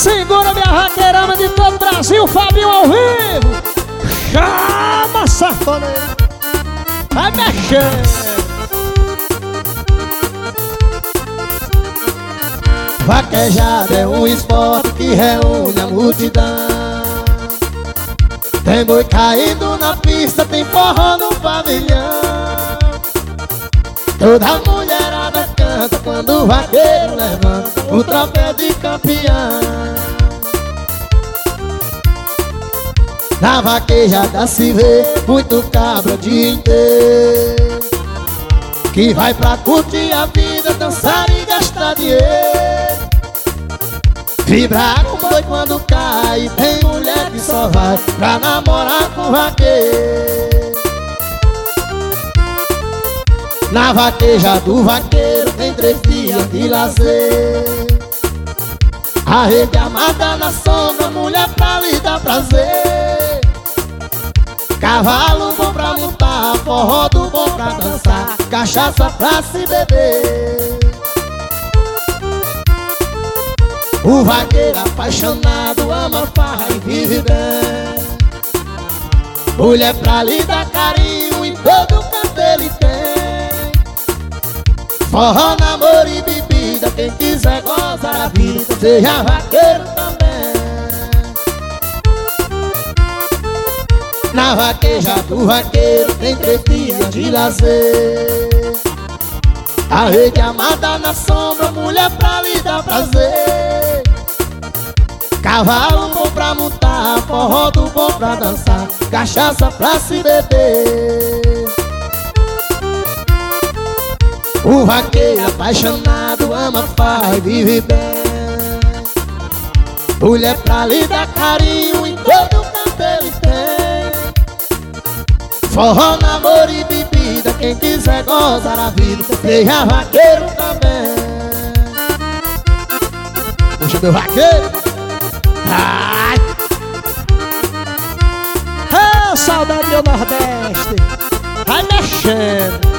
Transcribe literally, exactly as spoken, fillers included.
Segura minha vaqueirama de todo o Brasil, Fabinho ao vivo. Chama, safoneiro. Vai mexendo. Vaquejada é um esporte que reúne a multidão. Tem boi caído na pista, tem forró no pavilhão. Toda mulherada canta quando o vaqueiro levanta o troféu de campeão. Na vaquejada se vê muito cabra o dia inteiro, que vai pra curtir a vida, dançar e gastar dinheiro. Vibrar com boi quando cai, tem mulher que só vai pra namorar com vaqueiro. Na vaqueja do vaqueiro tem três dias de lazer. A rede amada na sombra, mulher pra lhe dar prazer. Cavalo bom pra montar, forró do bom pra dançar, cachaça pra se beber. O vaqueiro apaixonado ama farra e vive bem. Mulher pra lhe dar carinho, em todo canto ele tem. Forró, namoro e bebida, quem quiser gozar a vida, seja vaqueiro também. Na vaqueja do vaqueiro tem três dias de lazer. A rede amada na sombra, mulher pra lhe dar prazer. Cavalo bom pra montar, forró do bom pra dançar, cachaça pra se beber. O vaqueiro apaixonado ama farra e vive bem. Mulher pra lhe dar carinho, em todo canto ele tem. Forró, namoro e bebida, quem quiser gozar a vida, seja vaqueiro também. Puxa meu vaqueiro. Ai! É, saudade do Nordeste. Vai mexendo.